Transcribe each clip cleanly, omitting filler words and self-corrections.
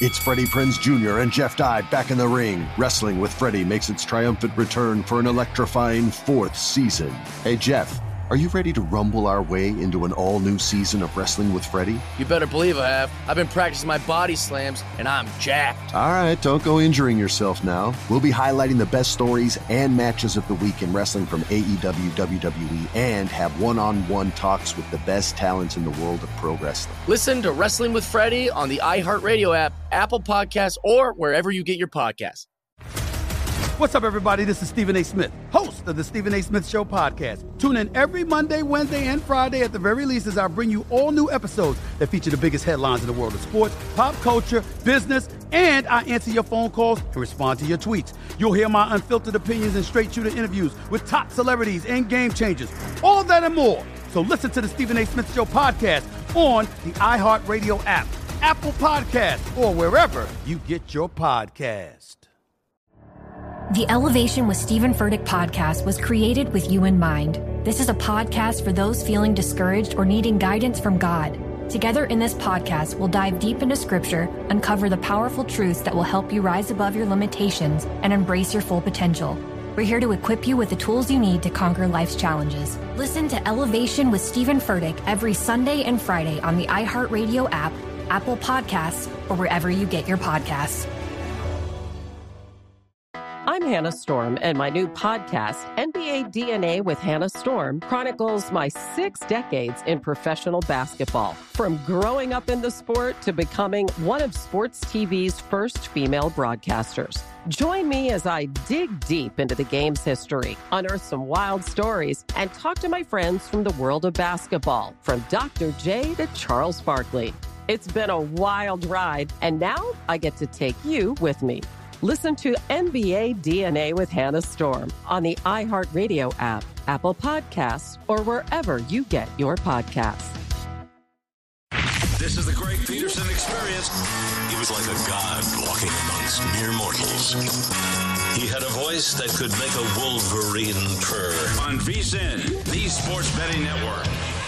It's Freddie Prinze Jr. and Jeff Dye back in the ring. Wrestling with Freddie makes its triumphant return for an electrifying 4th season. Hey, Jeff, are you ready to rumble our way into an all-new season of Wrestling with Freddie? You better believe I have. I've been practicing my body slams, and I'm jacked. All right, don't go injuring yourself now. We'll be highlighting the best stories and matches of the week in wrestling from AEW, WWE, and have one-on-one talks with the best talents in the world of pro wrestling. Listen to Wrestling with Freddie on the iHeartRadio app, Apple Podcasts, or wherever you get your podcasts. What's up, everybody? This is Stephen A. Smith, host of the Stephen A. Smith Show podcast. Tune in every Monday, Wednesday, and Friday at the very least as I bring you all new episodes that feature the biggest headlines in the world of sports, pop culture, business, and I answer your phone calls and respond to your tweets. You'll hear my unfiltered opinions and straight-shooter interviews with top celebrities and game changers. All that and more. So listen to the Stephen A. Smith Show podcast on the iHeartRadio app, Apple Podcasts, or wherever you get your podcast. The Elevation with Stephen Furtick podcast was created with you in mind. This is a podcast for those feeling discouraged or needing guidance from God. Together in this podcast, we'll dive deep into Scripture, uncover the powerful truths that will help you rise above your limitations and embrace your full potential. We're here to equip you with the tools you need to conquer life's challenges. Listen to Elevation with Stephen Furtick every Sunday and Friday on the iHeartRadio app, Apple Podcasts, or wherever you get your podcasts. I'm Hannah Storm, and my new podcast, NBA DNA with Hannah Storm, chronicles my 6 decades in professional basketball. From growing up in the sport to becoming one of sports TV's first female broadcasters. Join me as I dig deep into the game's history, unearth some wild stories, and talk to my friends from the world of basketball, from Dr. J to Charles Barkley. It's been a wild ride, and now I get to take you with me. Listen to NBA DNA with Hannah Storm on the iHeartRadio app, Apple Podcasts, or wherever you get your podcasts. This is the Greg Peterson experience. He was like a god walking amongst mere mortals. He had a voice that could make a wolverine purr. On VSiN, the sports betting network.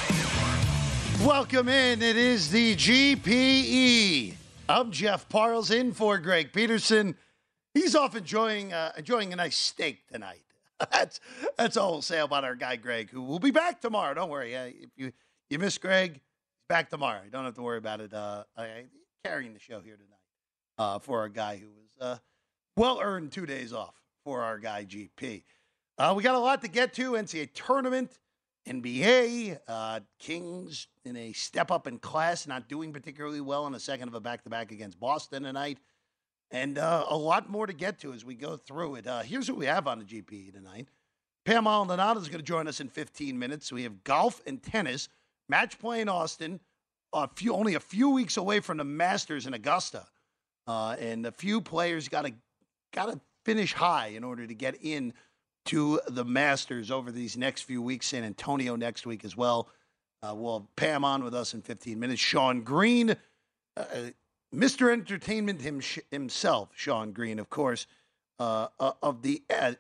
Welcome in. It is the GPE. I'm Jeff Parles in for Greg Peterson. He's off enjoying a nice steak tonight. That's all we'll say about our guy Greg, who will be back tomorrow. Don't worry. If you miss Greg, he's back tomorrow. You don't have to worry about it. Carrying the show here tonight for our guy who was well-earned 2 days off for our guy GP. We got a lot to get to. NCAA tournament, NBA, Kings in a step up in class, not doing particularly well in a second of a back-to-back against Boston tonight. And a lot more to get to as we go through it. Here's what we have on the GPE tonight. Pam Maldonado is going to join us in 15 minutes. We have golf and tennis. Match play in Austin. Only a few weeks away from the Masters in Augusta. And a few players got to finish high in order to get in to the Masters over these next few weeks. San Antonio next week as well. We'll have Pam on with us in 15 minutes. Sean Green, Mr. Entertainment himself, Sean Green, of course, of the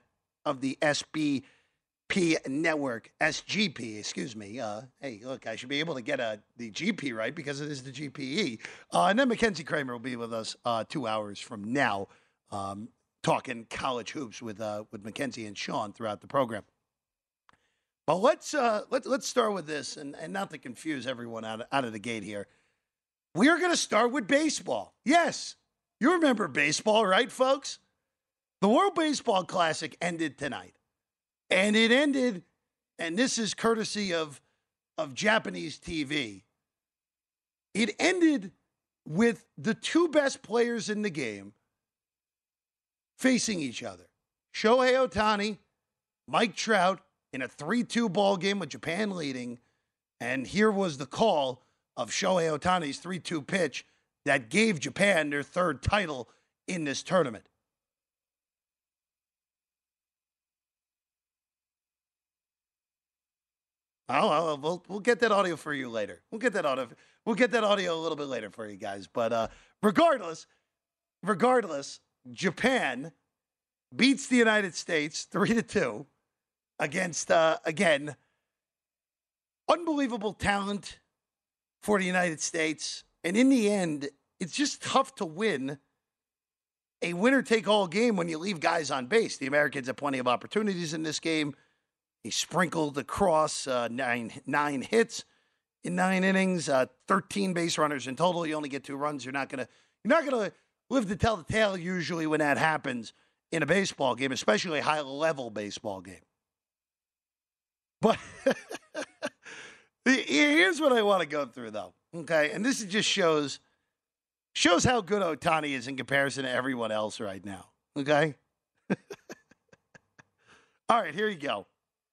SBP network, SGP, excuse me. Hey, look, I should be able to get the GP right because it is the GPE. And then Mackenzie Kramer will be with us 2 hours from now, talking college hoops with Mackenzie and Sean throughout the program. But let's start with this, and not to confuse everyone out of the gate here. We are going to start with baseball. Yes, you remember baseball, right, folks? The World Baseball Classic ended tonight. And it ended, and this is courtesy of Japanese TV, it ended with the two best players in the game facing each other. Shohei Ohtani, Mike Trout, in a 3-2 ball game with Japan leading. And here was the call of Shohei Ohtani's 3-2 pitch that gave Japan their third title in this tournament. We'll get that audio for you later. We'll get that audio a little bit later for you guys. But regardless, Japan beats the United States 3-2 against again unbelievable talent for the United States. And in the end, it's just tough to win a winner-take-all game when you leave guys on base. The Americans have plenty of opportunities in this game. He sprinkled across nine hits in 9 innings, 13 base runners in total. You only get 2 runs. You're not gonna live to tell the tale usually when that happens in a baseball game, especially a high-level baseball game. But here's what I want to go through, though. Okay, and this just shows how good Ohtani is in comparison to everyone else right now. Okay? All right, here you go.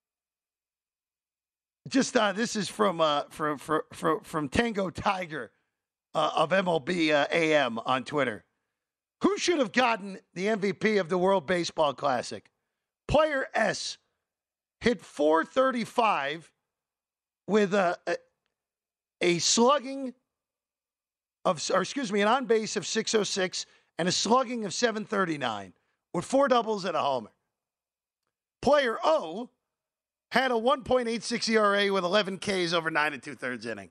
Just this is from Tango Tiger of MLB AM on Twitter. Who should have gotten the MVP of the World Baseball Classic? Player S hit .435 with an on base of .606 and a slugging of .739 with 4 doubles and a homer. Player O had a 1.86 ERA with 11 Ks over 9 2/3 inning.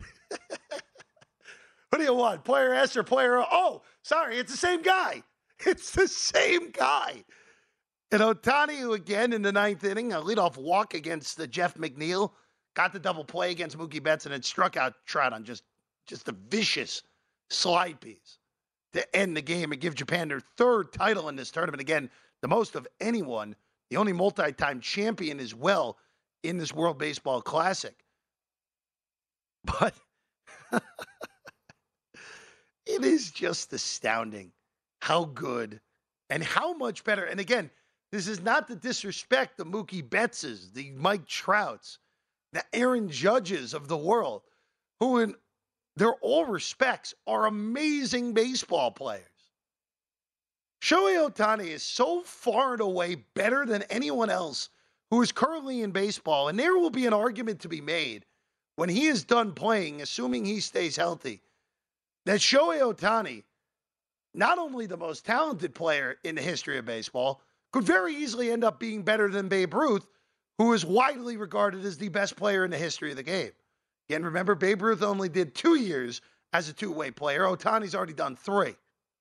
What do you want, player S or player O? Oh, sorry, it's the same guy. It's the same guy. And Ohtani, who again in the 9th inning, a leadoff walk against Jeff McNeil, got the double play against Mookie Betts, and then struck out Trout on just a vicious slide piece to end the game and give Japan their 3rd title in this tournament. Again, the most of anyone, the only multi-time champion as well in this World Baseball Classic. But it is just astounding how good and how much better. And again, this is not to disrespect the Mookie Bettses, the Mike Trouts, the Aaron Judges of the world, who in their all respects are amazing baseball players. Shohei Ohtani is so far and away better than anyone else who is currently in baseball, and there will be an argument to be made when he is done playing, assuming he stays healthy, that Shohei Ohtani, not only the most talented player in the history of baseball, could very easily end up being better than Babe Ruth, who is widely regarded as the best player in the history of the game. Again, remember, Babe Ruth only did 2 years as a two-way player. Ohtani's already done 3.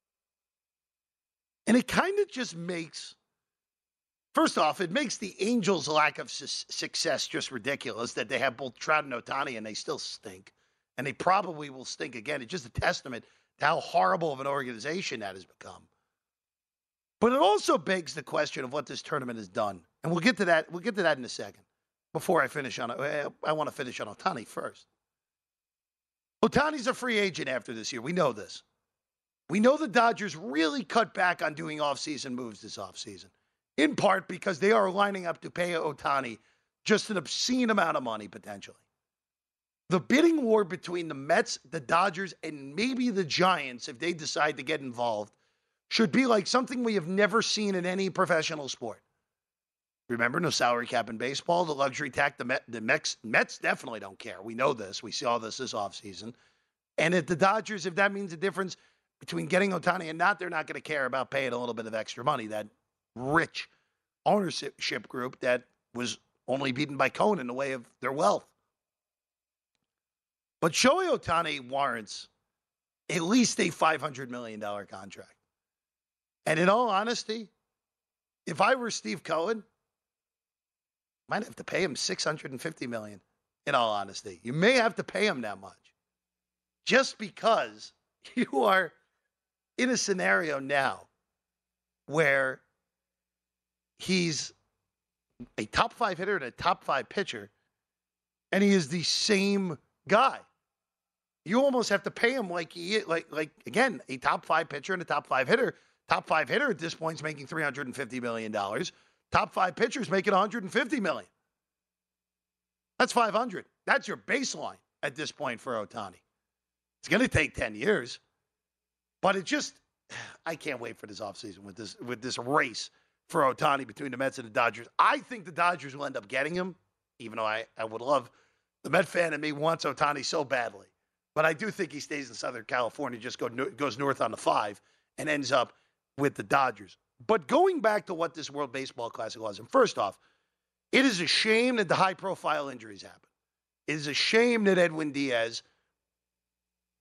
And it kind of just makes, first off, it makes the Angels' lack of success just ridiculous, that they have both Trout and Ohtani and they still stink. And they probably will stink again. It's just a testament to how horrible of an organization that has become. But it also begs the question of what this tournament has done. And we'll get to that. We'll get to that in a second. Before I finish on it, I want to finish on Ohtani first. Ohtani's a free agent after this year. We know this. We know the Dodgers really cut back on doing offseason moves this offseason, in part because they are lining up to pay Ohtani just an obscene amount of money, potentially. The bidding war between the Mets, the Dodgers, and maybe the Giants, if they decide to get involved, should be like something we have never seen in any professional sport. Remember, no salary cap in baseball, the luxury tax, the Mets definitely don't care. We know this. We saw this offseason. And if the Dodgers, if that means a difference between getting Ohtani and not, they're not going to care about paying a little bit of extra money. That rich ownership group that was only beaten by Cohen in the way of their wealth. But Shohei Ohtani warrants at least a $500 million contract. And in all honesty, if I were Steve Cohen, I might have to pay him $650 million, in all honesty. You may have to pay him that much. Just because you are in a scenario now where he's a top 5 hitter and a top 5 pitcher, and he is the same guy. You almost have to pay him like he is, like again, a top 5 pitcher and a top 5 hitter. Top 5 hitter at this point is making $350 million. Top 5 pitchers making $150 million. That's $500. That's your baseline at this point for Ohtani. It's going to take 10 years, but I can't wait for this offseason with this race for Ohtani between the Mets and the Dodgers. I think the Dodgers will end up getting him, even though I would love, the Met fan in me wants Ohtani so badly. But I do think he stays in Southern California, just goes north on the 5 and ends up with the Dodgers. But going back to what this World Baseball Classic was, and first off, it is a shame that the high-profile injuries happen. It is a shame that Edwin Diaz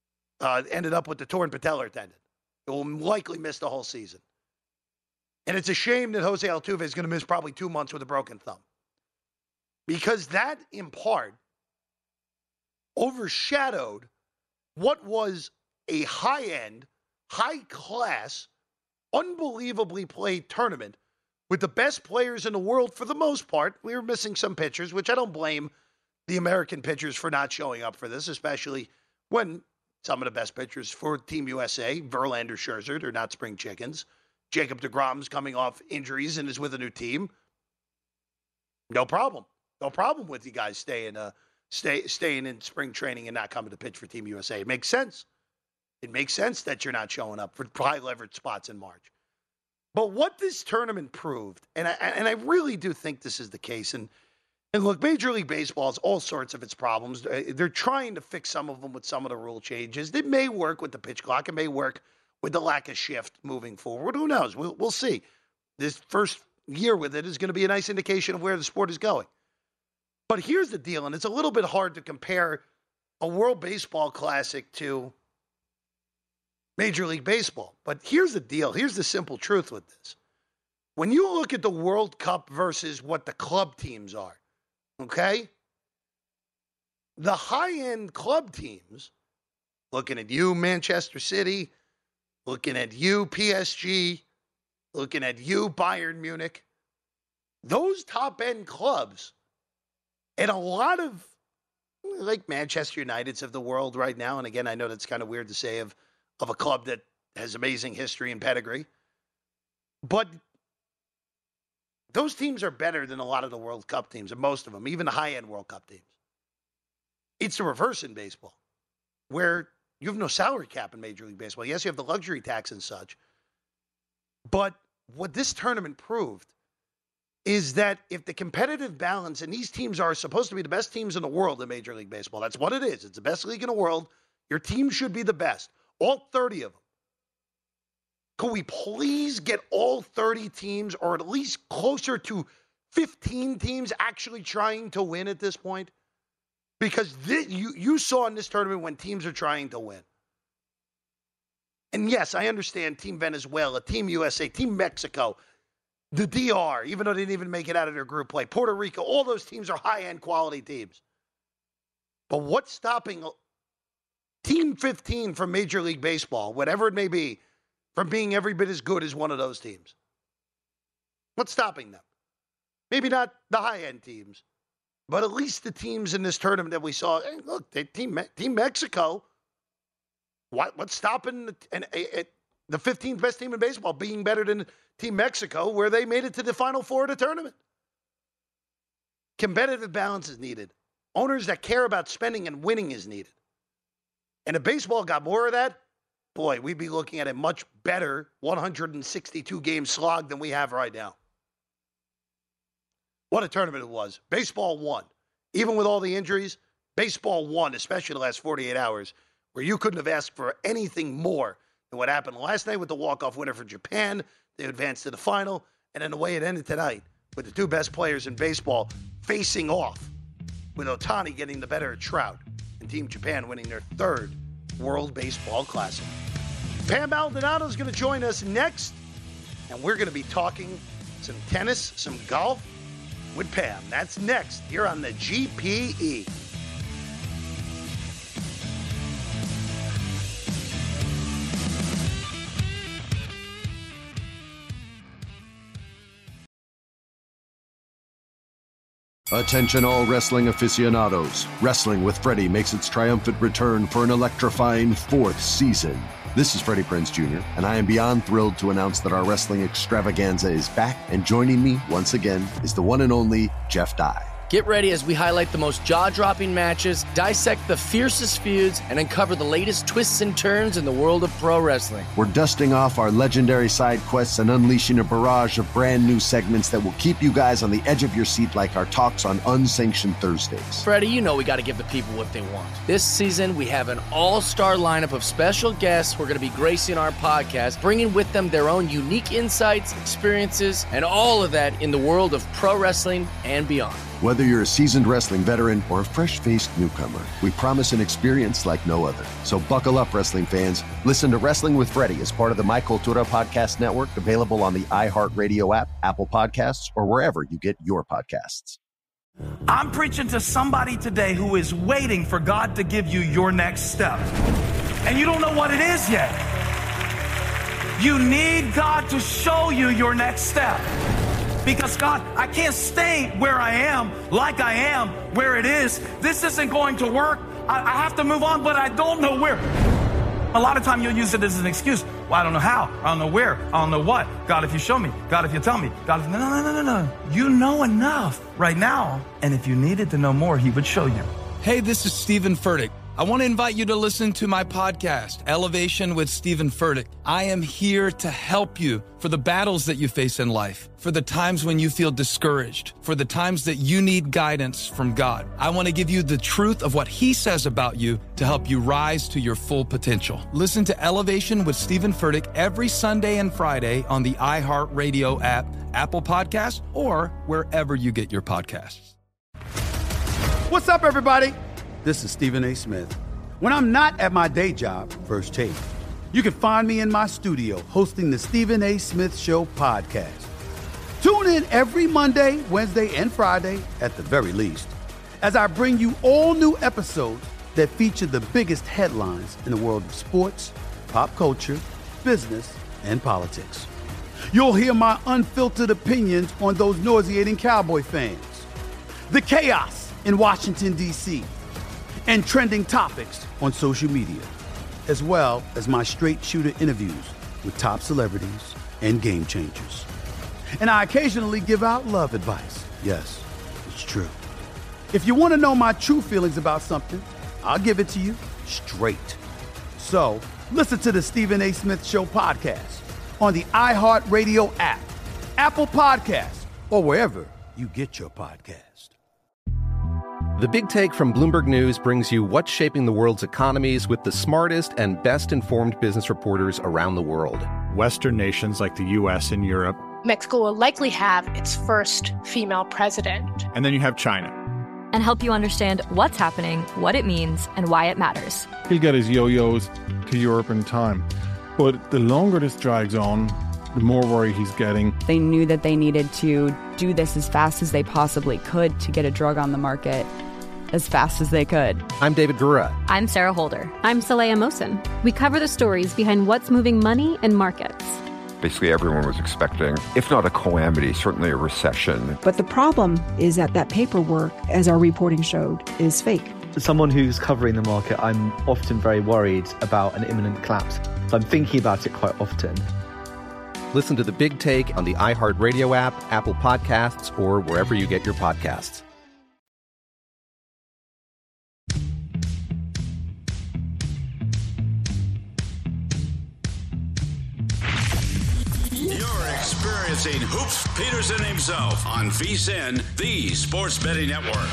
ended up with the torn patellar tendon. It will likely miss the whole season. And it's a shame that Jose Altuve is going to miss probably 2 months with a broken thumb. Because that, in part, overshadowed what was a high-end, high-class, unbelievably played tournament with the best players in the world for the most part. We were missing some pitchers, which I don't blame the American pitchers for not showing up for this, especially when some of the best pitchers for Team USA, Verlander, Scherzer, they're not spring chickens. Jacob deGrom's coming off injuries and is with a new team. No problem. No problem with you guys staying in spring training and not coming to pitch for Team USA. It makes sense. It makes sense that you're not showing up for high leverage spots in March. But what this tournament proved, and I really do think this is the case, and look, Major League Baseball has all sorts of its problems. They're trying to fix some of them with some of the rule changes. It may work with the pitch clock. It may work with the lack of shift moving forward. Who knows? We'll see. This first year with it is going to be a nice indication of where the sport is going. But here's the deal, and it's a little bit hard to compare a World Baseball Classic to Major League Baseball. But here's the deal. Here's the simple truth with this. When you look at the World Cup versus what the club teams are, okay? The high-end club teams, looking at you, Manchester City, looking at you, PSG, looking at you, Bayern Munich, those top-end clubs, and a lot of, like Manchester United's of the world right now, and again, I know that's kind of weird to say of a club that has amazing history and pedigree, but those teams are better than a lot of the World Cup teams, and most of them, even the high-end World Cup teams. It's the reverse in baseball, where you have no salary cap in Major League Baseball. Yes, you have the luxury tax and such, but what this tournament proved is that if the competitive balance, and these teams are supposed to be the best teams in the world in Major League Baseball, that's what it is. It's the best league in the world. Your team should be the best. All 30 of them. Could we please get all 30 teams, or at least closer to 15 teams, actually trying to win at this point? Because you saw in this tournament when teams are trying to win. And yes, I understand Team Venezuela, Team USA, Team Mexico, the DR, even though they didn't even make it out of their group play, Puerto Rico, all those teams are high-end quality teams. But what's stopping Team 15 from Major League Baseball, whatever it may be, from being every bit as good as one of those teams? What's stopping them? Maybe not the high-end teams, but at least the teams in this tournament that we saw. Hey, look, Team Mexico, what's stopping the 15th best team in baseball being better than Team Mexico, where they made it to the Final Four of the tournament? Competitive balance is needed. Owners that care about spending and winning is needed. And if baseball got more of that, boy, we'd be looking at a much better 162-game slog than we have right now. What a tournament it was. Baseball won. Even with all the injuries, baseball won, especially the last 48 hours, where you couldn't have asked for anything more than what happened last night with the walk-off winner for Japan. They advanced to the final. And then the way it ended tonight, with the two best players in baseball facing off, with Ohtani getting the better of Trout, and Team Japan winning their third World Baseball Classic. Pam Maldonado is going to join us next, and we're going to be talking some tennis, some golf with Pam. That's next here on the GPE. Attention all wrestling aficionados. Wrestling with Freddie makes its triumphant return for an electrifying 4th season. This is Freddie Prinze Jr., and I am beyond thrilled to announce that our wrestling extravaganza is back, and joining me once again is the one and only Jeff Dye. Get ready as we highlight the most jaw-dropping matches, dissect the fiercest feuds, and uncover the latest twists and turns in the world of pro wrestling. We're dusting off our legendary side quests and unleashing a barrage of brand new segments that will keep you guys on the edge of your seat like our talks on Unsanctioned Thursdays. Freddie, you know we got to give the people what they want. This season, we have an all-star lineup of special guests who are going to be gracing our podcast, bringing with them their own unique insights, experiences, and all of that in the world of pro wrestling and beyond. Whether you're a seasoned wrestling veteran or a fresh-faced newcomer, we promise an experience like no other. So buckle up, wrestling fans. Listen to Wrestling with Freddie as part of the My Cultura Podcast Network, available on the iHeartRadio app, Apple Podcasts, or wherever you get your podcasts. I'm preaching to somebody today who is waiting for God to give you your next step. And you don't know what it is yet. You need God to show you your next step. Because God, I can't stay where I am, like I am, where it is. This isn't going to work. I have to move on, but I don't know where. A lot of time you'll use it as an excuse. Well, I don't know how. I don't know where. I don't know what. God, if you show me. God, if you tell me. God, if... No. You know enough right now. And if you needed to know more, he would show you. Hey, this is Stephen Furtick. I want to invite you to listen to my podcast, Elevation with Stephen Furtick. I am here to help you for the battles that you face in life, for the times when you feel discouraged, for the times that you need guidance from God. I want to give you the truth of what he says about you to help you rise to your full potential. Listen to Elevation with Stephen Furtick every Sunday and Friday on the iHeartRadio app, Apple Podcasts, or wherever you get your podcasts. What's up, everybody? This is Stephen A. Smith. When I'm not at my day job, First Take, you can find me in my studio hosting the Stephen A. Smith Show podcast. Tune in every Monday, Wednesday, and Friday, at the very least, as I bring you all new episodes that feature the biggest headlines in the world of sports, pop culture, business, and politics. You'll hear my unfiltered opinions on those nauseating Cowboy fans, the chaos in Washington, D.C., and trending topics on social media, as well as my straight shooter interviews with top celebrities and game changers. And I occasionally give out love advice. Yes, it's true. If you want to know my true feelings about something, I'll give it to you straight. So listen to the Stephen A. Smith Show podcast on the iHeartRadio app, Apple Podcasts, or wherever you get your podcast. The Big Take from Bloomberg News brings you what's shaping the world's economies with the smartest and best-informed business reporters around the world. Western nations like the U.S. and Europe. Mexico will likely have its first female president. And then you have China. And help you understand what's happening, what it means, and why it matters. He'll get his yo-yos to Europe in time. But the longer this drags on, the more worry he's getting. They knew that they needed to do this as fast as they possibly could to get a drug on the market as fast as they could. I'm David Gura. I'm Sarah Holder. I'm Saleha Mohsen. We cover the stories behind what's moving money and markets. Basically, everyone was expecting, if not a calamity, certainly a recession. But the problem is that paperwork, as our reporting showed, is fake. As someone who's covering the market, I'm often very worried about an imminent collapse. So I'm thinking about it quite often. Listen to The Big Take on the iHeartRadio app, Apple Podcasts, or wherever you get your podcasts. Experiencing Hoops Peterson himself on VSiN, the sports betting network.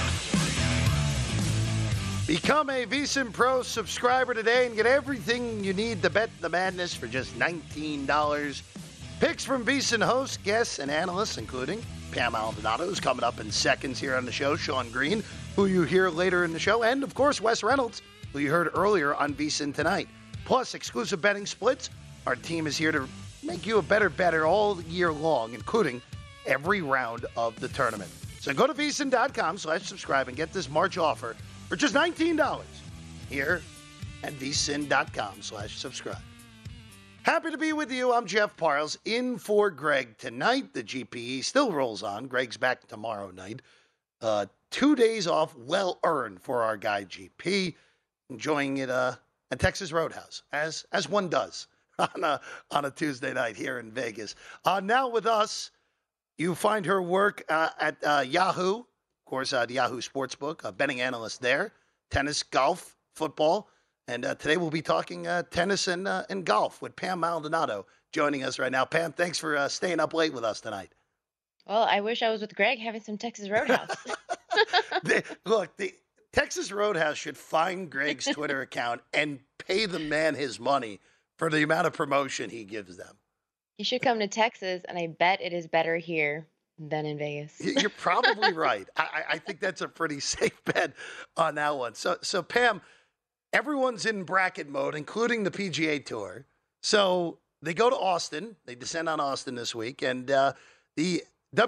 Become a VSiN Pro subscriber today and get everything you need to bet the madness for just $19. Picks from VSiN hosts, guests, and analysts, including Pam Maldonado, who's coming up in seconds here on the show, Sean Green, who you hear later in the show, and, of course, Wes Reynolds, who you heard earlier on VSiN tonight. Plus, exclusive betting splits. Our team is here to make you a better bettor all year long, including every round of the tournament. So go to VSiN.com/subscribe and get this March offer for just $19 here at VSiN.com/subscribe. Happy to be with you. I'm Jeff Parles in for Greg tonight. The GPE still rolls on. Greg's back tomorrow night. 2 days off, well earned for our guy GP. Enjoying it at Texas Roadhouse, as one does. On a Tuesday night here in Vegas. Now with us, you find her work at Yahoo, of course, the Yahoo Sportsbook, betting analyst there, tennis, golf, football, and today we'll be talking tennis and golf with Pam Maldonado joining us right now. Pam, thanks for staying up late with us tonight. Well, I wish I was with Greg having some Texas Roadhouse. The Texas Roadhouse should find Greg's Twitter account and pay the man his money for the amount of promotion he gives them. You should come to Texas, and I bet it is better here than in Vegas. You're probably right. I think that's a pretty safe bet on that one. So Pam, everyone's in bracket mode, including the PGA Tour. So they go to Austin. They descend on Austin this week. And the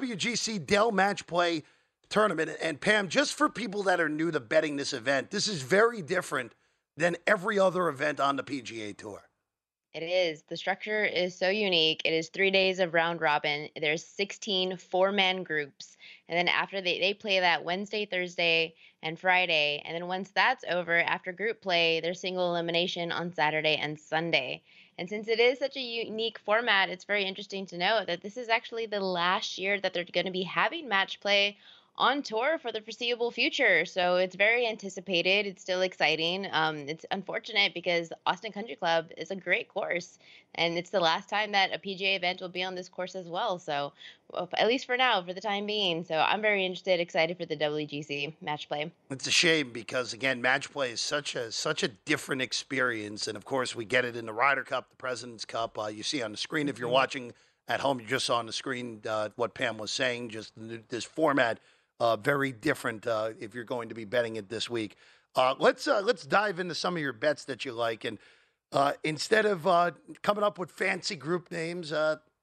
WGC Dell Match Play Tournament. And Pam, just for people that are new to betting this event, this is very different than every other event on the PGA Tour. It is. The structure is so unique. It is 3 days of round robin. There's 16 four-man groups. And then after they play that Wednesday, Thursday, and Friday. And then once that's over, after group play, there's single elimination on Saturday and Sunday. And since it is such a unique format, it's very interesting to note that this is actually the last year that they're going to be having match play on tour for the foreseeable future. So it's very anticipated. It's still exciting. It's unfortunate because Austin Country Club is a great course, and it's the last time that a PGA event will be on this course as well. So at least for now, for the time being. So I'm very excited for the WGC match play. It's a shame because, again, match play is such a different experience. And, of course, we get it in the Ryder Cup, the President's Cup. You see on the screen, if you're watching at home, you just saw on the screen what Pam was saying, just this format. Very different if you're going to be betting it this week. Let's dive into some of your bets that you like. And instead of coming up with fancy group names,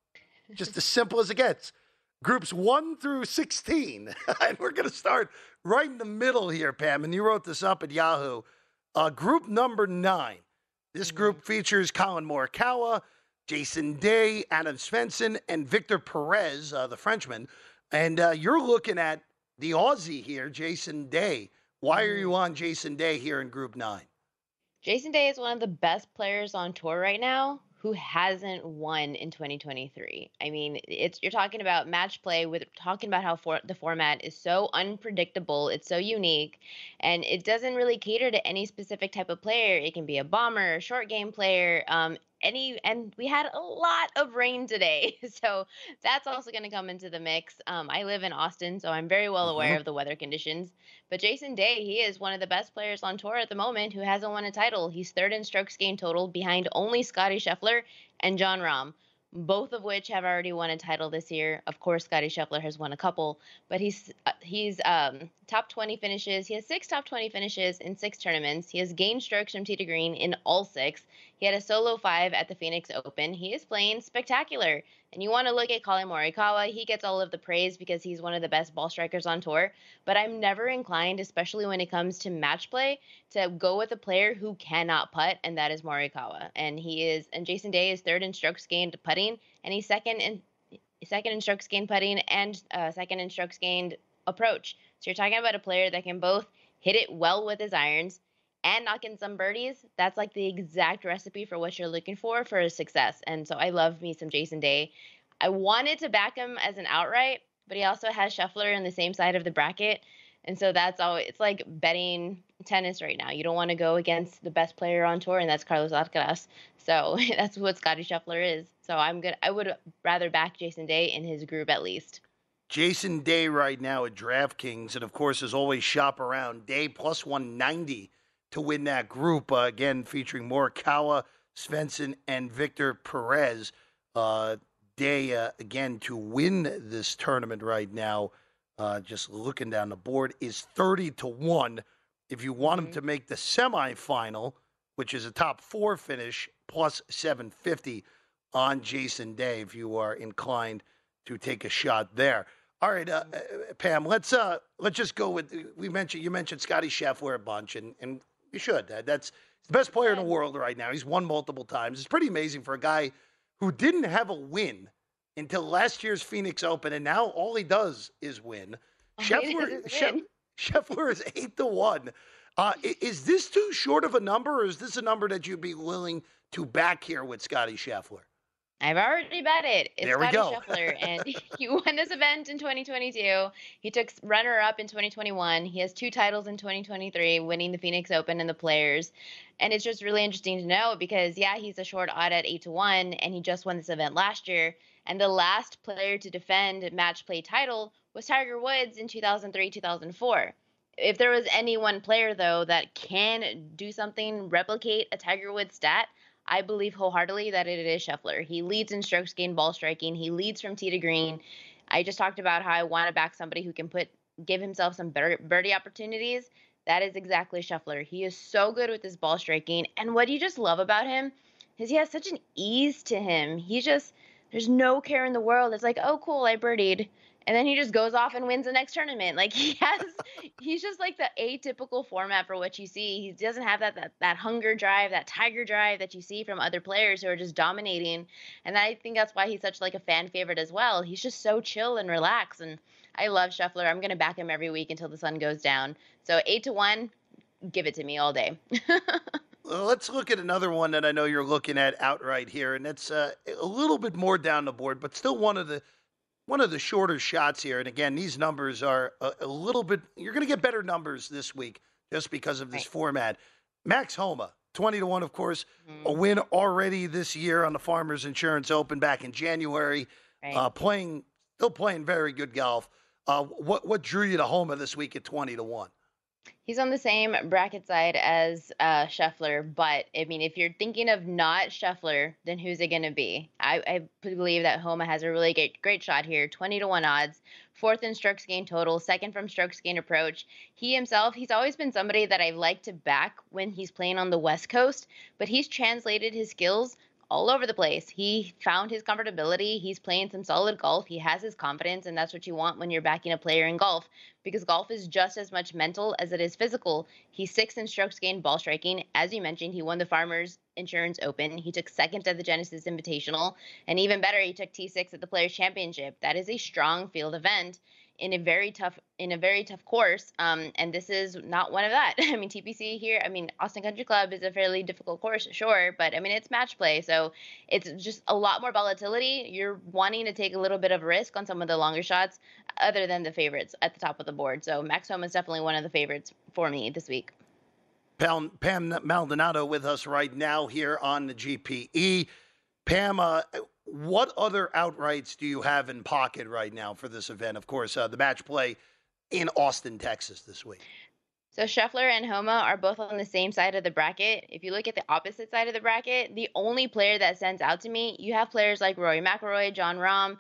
just as simple as it gets, groups 1 through 16. And we're going to start right in the middle here, Pam. And you wrote this up at Yahoo. Group number 9. This group features Colin Morikawa, Jason Day, Adam Svensson, and Victor Perez, the Frenchman. And you're looking at the Aussie here, Jason Day. Why are you on Jason Day here in Group 9? Jason Day is one of the best players on tour right now who hasn't won in 2023. I mean, you're talking about match play talking about how the format is so unpredictable. It's so unique, and it doesn't really cater to any specific type of player. It can be a bomber, a short game player, and we had a lot of rain today. So that's also going to come into the mix. I live in Austin, so I'm very well aware of the weather conditions. But Jason Day, he is one of the best players on tour at the moment who hasn't won a title. He's third in strokes gained total behind only Scottie Scheffler and Jon Rahm, both of which have already won a title this year. Of course, Scottie Scheffler has won a couple, but he's top 20 finishes. He has 6 top 20 finishes in 6 tournaments. He has gained strokes from tee to green in all 6. He had a solo 5 at the Phoenix Open. He is playing spectacular. And you want to look at Colin Morikawa. He gets all of the praise because he's one of the best ball strikers on tour. But I'm never inclined, especially when it comes to match play, to go with a player who cannot putt, and that is Morikawa. And Jason Day is third in strokes gained putting, and he's second in strokes gained putting and second in strokes gained approach. So you're talking about a player that can both hit it well with his irons and knock in some birdies. That's like the exact recipe for what you're looking for a success. And so I love me some Jason Day. I wanted to back him as an outright, but he also has Scheffler in the same side of the bracket. And so it's like betting tennis right now. You don't want to go against the best player on tour, and that's Carlos Alcaraz. So that's what Scottie Scheffler is. So I would rather back Jason Day in his group at least. Jason Day right now at DraftKings, and of course, as always, shop around. Day plus 190 to win that group. Again, featuring Morikawa, Svensson, and Victor Perez. Day, again, to win this tournament right now, just looking down the board, is 30-1. If you want him to make the semifinal, which is a top 4 finish, plus 750 on Jason Day, if you are inclined to take a shot there. All right, Pam, let's just go with you mentioned Scottie Scheffler a bunch, and you should. That's the best player in the world right now. He's won multiple times. It's pretty amazing for a guy who didn't have a win until last year's Phoenix Open, and now all he does is win. Scheffler is 8-1. Is this too short of a number, or is this a number that you'd be willing to back here with Scottie Scheffler? I've already bet it. It's there we Scottie go. Scheffler, and he won this event in 2022. He took runner-up in 2021. He has 2 titles in 2023, winning the Phoenix Open and the Players. And it's just really interesting to know because, he's a short odd at 8-1, and he just won this event last year. And the last player to defend match play title was Tiger Woods in 2003-2004. If there was any one player, though, that can do something, replicate a Tiger Woods stat, I believe wholeheartedly that it is Scheffler. He leads in strokes gained ball striking. He leads from tee to green. I just talked about how I want to back somebody who can give himself some birdie opportunities. That is exactly Scheffler. He is so good with his ball striking. And what you just love about him is he has such an ease to him. There's no care in the world. It's like, oh, cool, I birdied. And then he just goes off and wins the next tournament. Like he's just like the atypical format for what you see. He doesn't have that hunger drive, that tiger drive that you see from other players who are just dominating. And I think that's why he's such like a fan favorite as well. He's just so chill and relaxed. And I love Scheffler. I'm going to back him every week until the sun goes down. So 8-1, give it to me all day. Well, let's look at another one that I know you're looking at outright here, and it's a little bit more down the board, but still one of the shorter shots here. And again, these numbers are a little bit. You're going to get better numbers this week just because of this format. Max Homa, 20-1, of course, a win already this year on the Farmers Insurance Open back in January. Still playing very good golf. What drew you to Homa this week at 20-1? He's on the same bracket side as Scheffler, but I mean, if you're thinking of not Scheffler, then who's it going to be? I believe that Homa has a really great shot here. 20-1 odds, 4th in strokes gained total, 2nd from strokes gained approach. He himself, he's always been somebody that I like to back when he's playing on the West Coast, but he's translated his skills all over the place. He found his comfortability. He's playing some solid golf. He has his confidence, and that's what you want when you're backing a player in golf, because golf is just as much mental as it is physical. He's 6th in strokes gained ball striking. As you mentioned, he won the Farmers Insurance Open. He took 2nd at the Genesis Invitational, and even better, he took T6 at the Players Championship. That is a strong field event in a very tough course, and this is not one of that. I mean, TPC here, Austin Country Club is a fairly difficult course, sure, but it's match play, so it's just a lot more volatility. You're wanting to take a little bit of risk on some of the longer shots other than the favorites at the top of the board. So Max Homa is definitely one of the favorites for me this week. Pam Maldonado with us right now here on the GPE. Pam, what other outrights do you have in pocket right now for this event? Of course, the match play in Austin, Texas this week. So Scheffler and Homa are both on the same side of the bracket. If you look at the opposite side of the bracket, the only player that stands out to me, you have players like Rory McIlroy, Jon Rahm.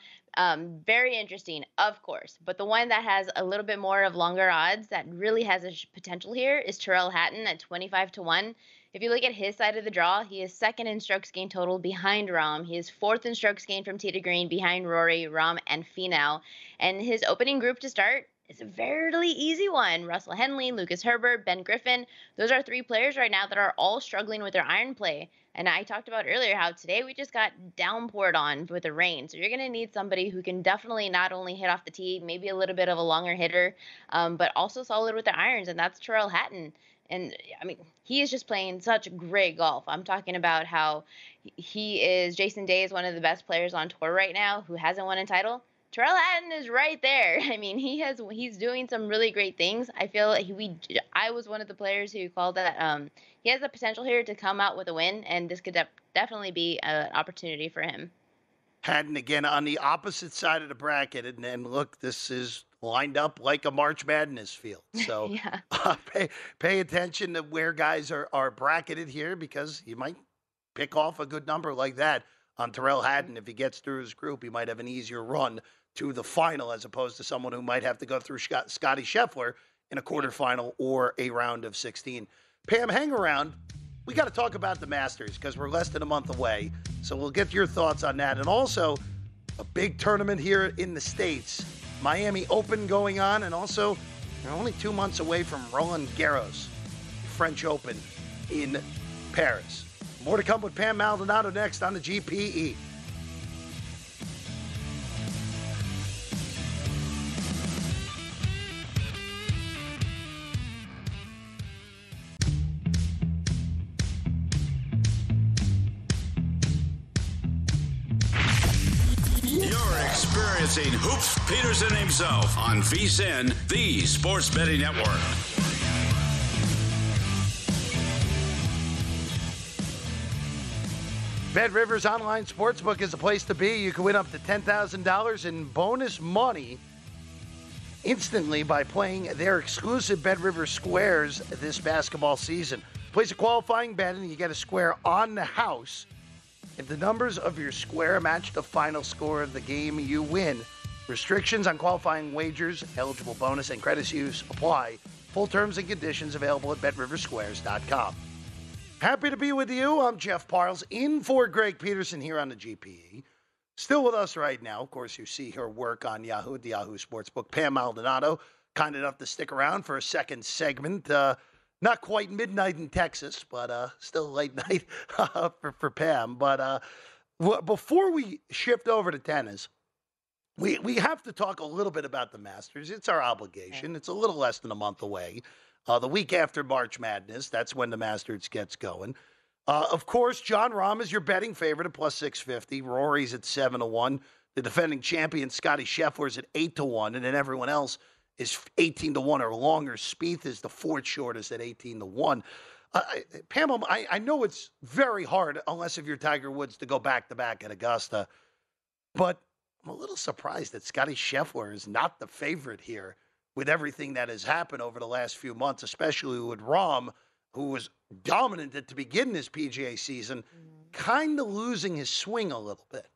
Very interesting, of course. But the one that has a little bit more of longer odds that really has a potential here is Tyrrell Hatton at 25-1. If you look at his side of the draw, he is 2nd in strokes gained total behind Rahm. He is 4th in strokes gained from tee to green behind Rory, Rahm, and Finau. And his opening group to start is a fairly easy one. Russell Henley, Lucas Herbert, Ben Griffin. Those are 3 players right now that are all struggling with their iron play. And I talked about earlier how today we just got downpoured on with the rain. So you're going to need somebody who can definitely not only hit off the tee, maybe a little bit of a longer hitter, but also solid with their irons. And that's Tyrrell Hatton. And, he is just playing such great golf. I'm talking about how Jason Day is one of the best players on tour right now who hasn't won a title. Tyrrell Hatton is right there. He's doing some really great things. I feel like I was one of the players who called that he has the potential here to come out with a win, and this could definitely be an opportunity for him. Hatton again on the opposite side of the bracket, and look, this is lined up like a March Madness field. So pay attention to where guys are bracketed here, because you might pick off a good number like that on Tyrrell Hatton. If he gets through his group, he might have an easier run to the final as opposed to someone who might have to go through Scotty Scheffler in a quarterfinal or a round of 16. Pam, hang around. We got to talk about the Masters because we're less than a month away. So we'll get your thoughts on that. And also a big tournament here in the States. Miami Open going on, and also they're only 2 months away from Roland Garros, French Open in Paris. More to come with Pam Maldonado next on the GPE. Experiencing Hoops Peterson himself on VSiN, the Sports Betting Network. BetRivers Online Sportsbook is the place to be. You can win up to $10,000 in bonus money instantly by playing their exclusive BetRivers Squares this basketball season. Place a qualifying bet and you get a square on the house. If the numbers of your square match the final score of the game, you win. Restrictions on qualifying wagers, eligible bonus, and credit use apply. Full terms and conditions available at BetRiverSquares.com. Happy to be with you. I'm Jeff Parles, in for Greg Peterson here on the GPE. Still with us right now. Of course, you see her work on Yahoo, at the Yahoo Sportsbook. Pam Maldonado, kind enough to stick around for a second segment. Not quite midnight in Texas, but still late night for Pam. But before we shift over to tennis, we have to talk a little bit about the Masters. It's our obligation. It's a little less than a month away. The week after March Madness, that's when the Masters gets going. Of course, Jon Rahm is your betting favorite at plus 650. Rory's at 7-1. The defending champion, Scotty Scheffler's at 8-1. And then everyone else is 18-1 or longer. Spieth is the fourth shortest at 18-1. Pam, I know it's very hard, unless if you're Tiger Woods, to go back-to-back at Augusta. But I'm a little surprised that Scotty Scheffler is not the favorite here with everything that has happened over the last few months, especially with Rahm, who was dominant at to begin this PGA season, kind of losing his swing a little bit.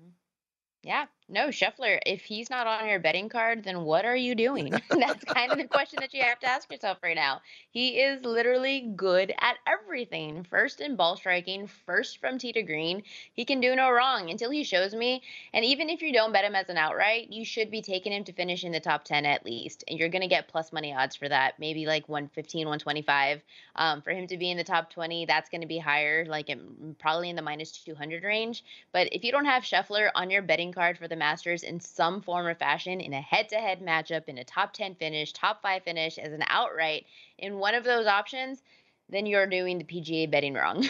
Yeah, no, Scheffler, if he's not on your betting card, then what are you doing? That's kind of the question that you have to ask yourself right now. He is literally good at everything. First in ball striking, first from tee to green. He can do no wrong until he shows me. And even if you don't bet him as an outright, you should be taking him to finish in the top 10 at least. And you're going to get plus money odds for that, maybe like 115, 125. For him to be in the top 20, that's going to be higher, like probably in the minus 200 range. But if you don't have Scheffler on your betting card for the Masters in some form or fashion, in a head-to-head matchup, in a top 10 finish, top 5 finish, as an outright, in one of those options, then you're doing the PGA betting wrong.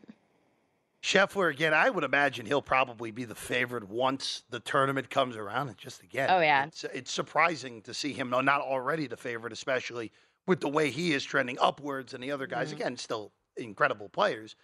Scheffler, again, I would imagine he'll probably be the favorite once the tournament comes around. And just again, oh yeah, it's surprising to see him not already the favorite, especially with the way he is trending upwards, and the other guys, again, still incredible players,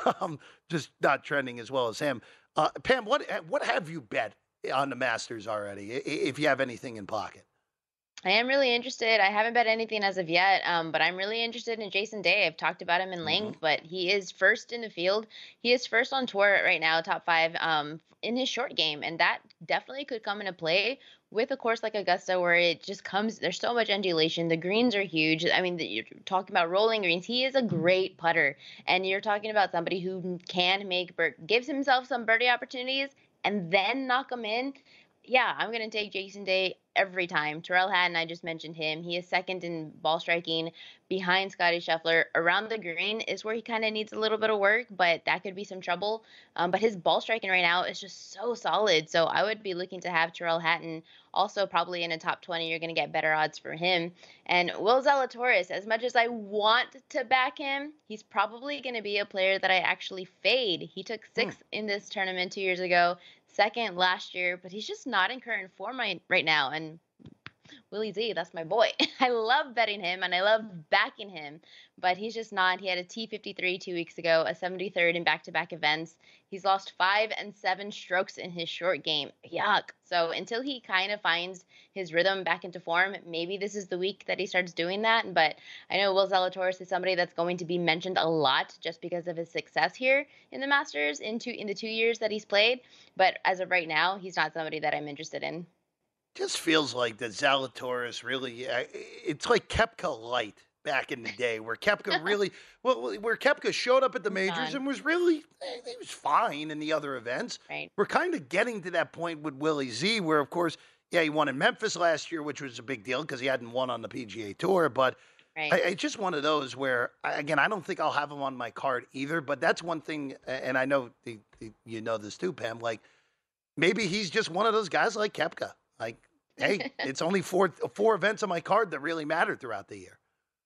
just not trending as well as him. Pam, what have you bet on the Masters already, if you have anything in pocket? I am really interested. I haven't bet anything as of yet, but I'm really interested in Jason Day. I've talked about him in length, but he is first in the field. He is first on tour right now, top 5 in his short game, and that definitely could come into play with a course like Augusta, where it just comes, there's so much undulation. The greens are huge. I mean, you're talking about rolling greens. He is a great putter, and you're talking about somebody who can gives himself some birdie opportunities and then knock them in. Yeah, I'm going to take Jason Day every time. Tyrrell Hatton, I just mentioned him. He is second in ball striking behind Scotty Scheffler. Around the green is where he kind of needs a little bit of work, but that could be some trouble. But his ball striking right now is just so solid. So I would be looking to have Tyrrell Hatton also probably in a top 20. You're going to get better odds for him. And Will Zalatoris, as much as I want to back him, he's probably going to be a player that I actually fade. He took 6th in this tournament 2 years ago. Second last year, but he's just not in current form right now. And Willie Z, that's my boy. I love betting him and I love backing him, but he's just not. He had a T53 2 weeks ago, a 73rd in back-to-back events. He's lost 5 and 7 strokes in his short game. Yuck. So until he kind of finds his rhythm back into form, maybe this is the week that he starts doing that. But I know Will Zalatoris is somebody that's going to be mentioned a lot just because of his success here in the Masters in the 2 years that he's played. But as of right now, he's not somebody that I'm interested in. Just feels like that Zalatoris really, it's like Koepka light back in the day, where Koepka really, where Koepka showed up at the majors and was really, he was fine in the other events. Right. We're kind of getting to that point with Willie Z, where of course, yeah, he won in Memphis last year, which was a big deal because he hadn't won on the PGA Tour. But it's just one of those where, again, I don't think I'll have him on my card either. But that's one thing, and I know you know this too, Pam. Like maybe he's just one of those guys like Koepka. Like, hey, it's only four events on my card that really matter throughout the year.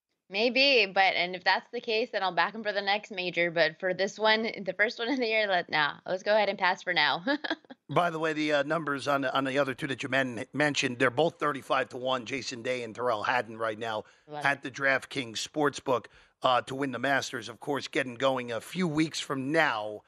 Maybe, and if that's the case, then I'll back him for the next major. But for this one, the first one of the year, let's go ahead and pass for now. By the way, the numbers on the other two that you mentioned, they're both 35-1. Jason Day and Tyrrell Hatton right now at the DraftKings Sportsbook to win the Masters. Of course, getting going a few weeks from now.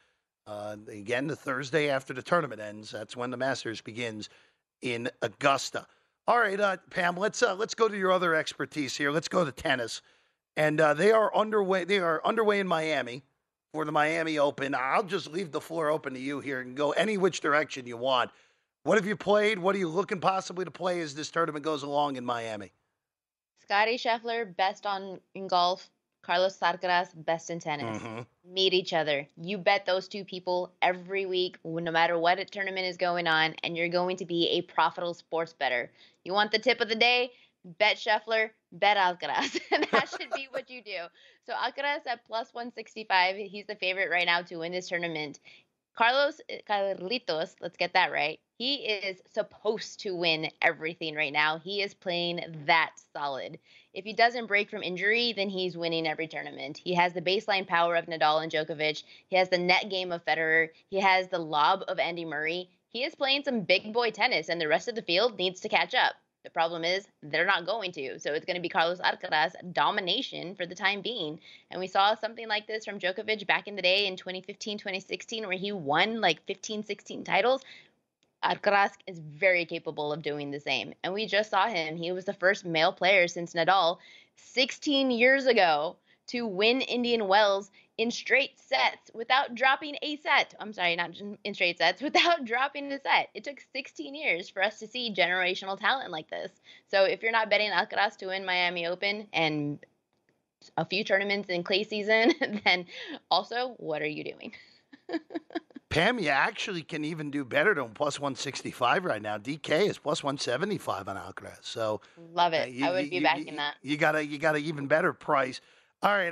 Again, the Thursday after the tournament ends. That's when the Masters begins in Augusta. All right, Pam, let's go to your other expertise here. Let's go to tennis. And they are underway. They are underway in Miami for the Miami Open. I'll just leave the floor open to you here and go any which direction you want. What have you played? What are you looking possibly to play as this tournament goes along in Miami? Scotty Scheffler, best in golf. Carlos Alcaraz, best in tennis. Meet each other. You bet those two people every week, no matter what tournament is going on, and you're going to be a profitable sports bettor. You want the tip of the day? Bet Scheffler, bet Alcaraz. That should be what you do. So Alcaraz at plus 165. He's the favorite right now to win this tournament. Carlitos, let's get that right. He is supposed to win everything right now. He is playing that solid. If he doesn't break from injury, then he's winning every tournament. He has the baseline power of Nadal and Djokovic. He has the net game of Federer. He has the lob of Andy Murray. He is playing some big boy tennis, and the rest of the field needs to catch up. The problem is they're not going to. So it's going to be Carlos Alcaraz domination for the time being. And we saw something like this from Djokovic back in the day in 2015, 2016, where he won like 15, 16 titles. Alcaraz is very capable of doing the same. And we just saw him. He was the first male player since Nadal 16 years ago to win Indian Wells in straight sets without dropping a set. I'm sorry, not in straight sets, without dropping a set. It took 16 years for us to see generational talent like this. So if you're not betting Alcaraz to win Miami Open and a few tournaments in clay season, then also, what are you doing? Pam, you actually can even do better than plus 165 right now. DK is plus 175 on Alcaraz. So love it. I would be backing that. You got an even better price. All right,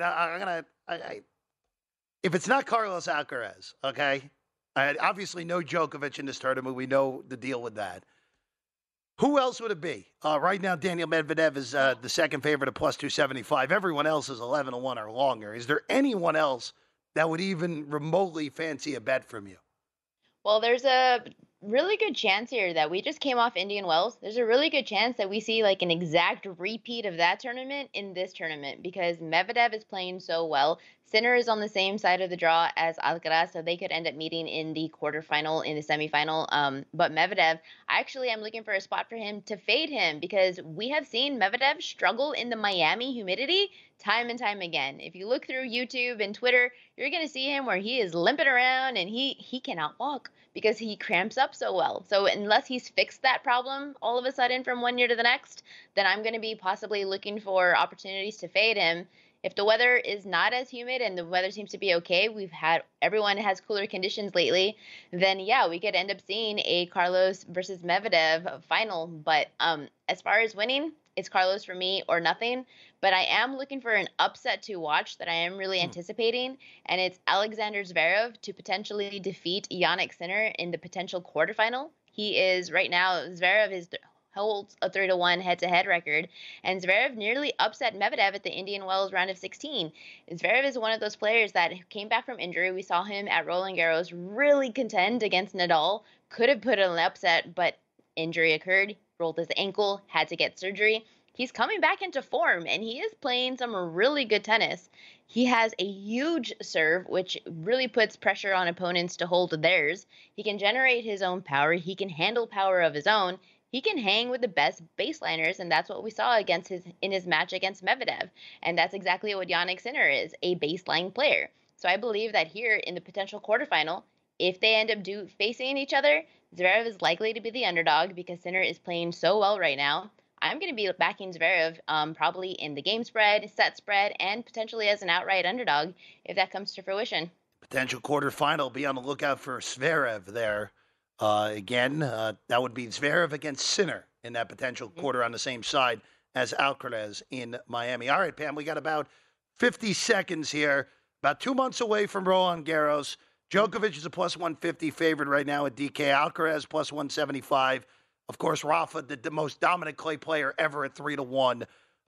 if it's not Carlos Alcaraz, okay, obviously no Djokovic in this tournament. We know the deal with that. Who else would it be? Right now, Daniel Medvedev is the second favorite at plus 275. Everyone else is 11-1 or longer. Is there anyone else that would even remotely fancy a bet from you? Well, there's a really good chance here that we just came off Indian Wells. There's a really good chance that we see like an exact repeat of that tournament in this tournament because Medvedev is playing so well. Sinner is on the same side of the draw as Alcaraz, so they could end up meeting in the quarterfinal, in the semifinal. But Medvedev, I actually am looking for a spot for him to fade him because we have seen Medvedev struggle in the Miami humidity time and time again. If you look through YouTube and Twitter, you're going to see him where he is limping around and he cannot walk because he cramps up so well. So unless he's fixed that problem all of a sudden from one year to the next, then I'm going to be possibly looking for opportunities to fade him. If the weather is not as humid and the weather seems to be okay, everyone has cooler conditions lately, then yeah, we could end up seeing a Carlos versus Medvedev final. But as far as winning, it's Carlos for me or nothing. But I am looking for an upset to watch that I am really anticipating, and it's Alexander Zverev to potentially defeat Jannik Sinner in the potential quarterfinal. He is right now, Zverev holds a 3-1 head-to-head record, and Zverev nearly upset Medvedev at the Indian Wells round of 16. Zverev is one of those players that came back from injury. We saw him at Roland Garros really contend against Nadal, could have put in an upset, but injury occurred, rolled his ankle, had to get surgery. He's coming back into form, and he is playing some really good tennis. He has a huge serve, which really puts pressure on opponents to hold theirs. He can generate his own power. He can handle power of his own. He can hang with the best baseliners, and that's what we saw in his match against Medvedev. And that's exactly what Jannik Sinner is, a baseline player. So I believe that here in the potential quarterfinal, if they end up facing each other, Zverev is likely to be the underdog because Sinner is playing so well right now. I'm going to be backing Zverev probably in the game spread, set spread, and potentially as an outright underdog if that comes to fruition. Potential quarterfinal. Be on the lookout for Zverev there. That would be Zverev against Sinner in that potential quarter on the same side as Alcaraz in Miami. All right, Pam, we got about 50 seconds here. About 2 months away from Roland Garros. Djokovic is a plus 150 favorite right now at DK. Alcaraz plus 175. Of course, Rafa, the most dominant clay player ever at 3-1.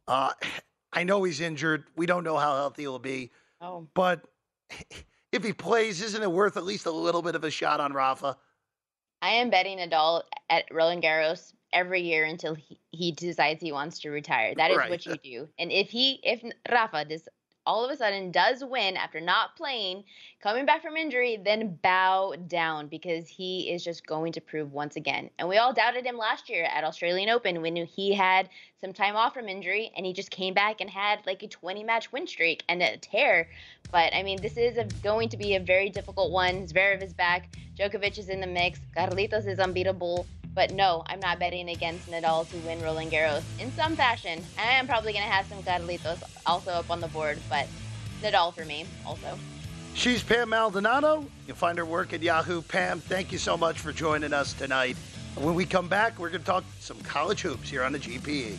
I know he's injured. We don't know how healthy he'll be. Oh. But if he plays, isn't it worth at least a little bit of a shot on Rafa? I am betting Nadal at Roland Garros every year until he decides he wants to retire. That is right. What you do. And if Rafa all of a sudden does win after not playing, coming back from injury, then bow down because he is just going to prove once again. And we all doubted him last year at Australian Open when he had some time off from injury and he just came back and had like a 20-match win streak and a tear. But, I mean, this is going to be a very difficult one. Zverev is back. Djokovic is in the mix. Carlitos is unbeatable. But no, I'm not betting against Nadal to win Roland Garros in some fashion. I am probably going to have some Carlitos also up on the board, but Nadal for me also. She's Pam Maldonado. You'll find her work at Yahoo. Pam, thank you so much for joining us tonight. When we come back, we're going to talk some college hoops here on the GPE.